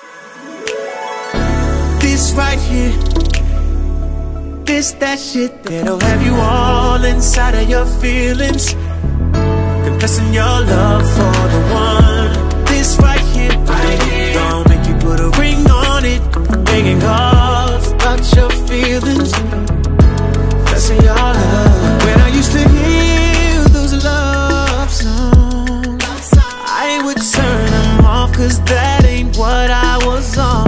This right here, this that shit that'll have you all inside of your feelings, confessing your love for the one. This right here, gonna make you put a ring on it, making calls about your feelings, confessing your love. When I used to hear those love songs, I would turn them off, cause that ain't what I was on.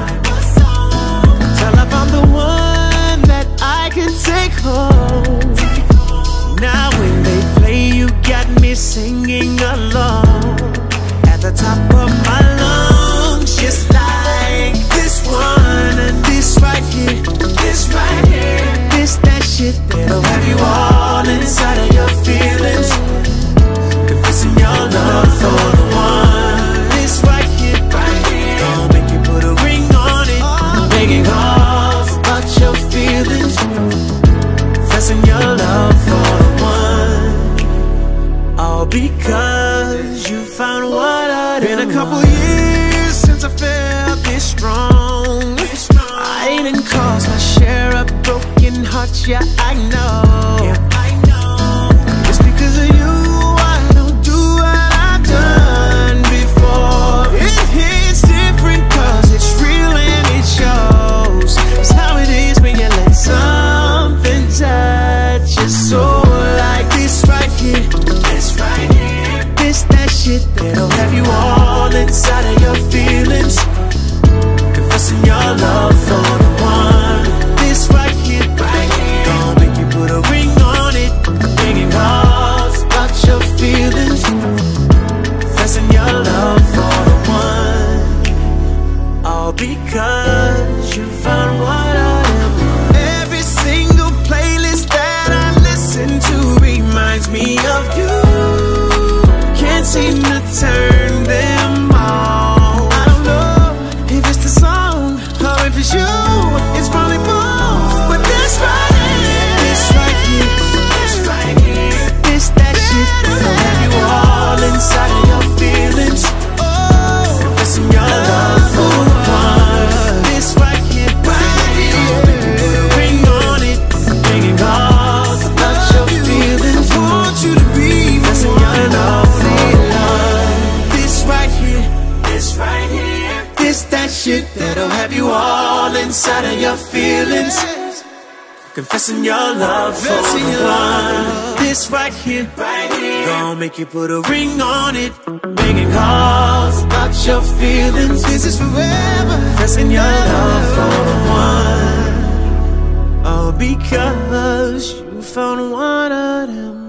Till I found the one that I can take home. Now when they play, you got me singing along at the top of my lungs, just like this one. And this right here, this right here, this that shit that'll have you all inside of your feelings, confessing your love for the one. This right here, gonna make you put a ring on it, making calls about your feelings, confessing your love for the one. All because you found what I'd been a couple years since I felt this strong. I done caused my share of broken hearts, yeah, I know. Just because of you, I don't do what I've done before. It hits different cause it's real and it shows. It's how it is when you let something touch your soul. Like this right here, this right here, this that shit that'll have you all inside of your feelings, confessing your love for the one. This right here, gonna make you put a ring on it, making calls about your feelings, confessing your love for the one. All because you found what I am. Every single playlist that I listen to reminds me of you. Can't seem to turn them all. I don't know if it's the song or if it's you. It's probably both. But this right here, this right here, this right here, this that shit that'll have you all inside of your feelings, confessing your love for the one. This right here, gonna make you put a ring on it, making calls about your feelings. I want you to be confessing your love for the one. This right here, this right here, this that shit that'll have you all inside of your feelings, confessing your love for the one. This right here, gonna make you put a ring on it, making calls about your feelings. This is forever, confessing your love for the one. All because you found one of them.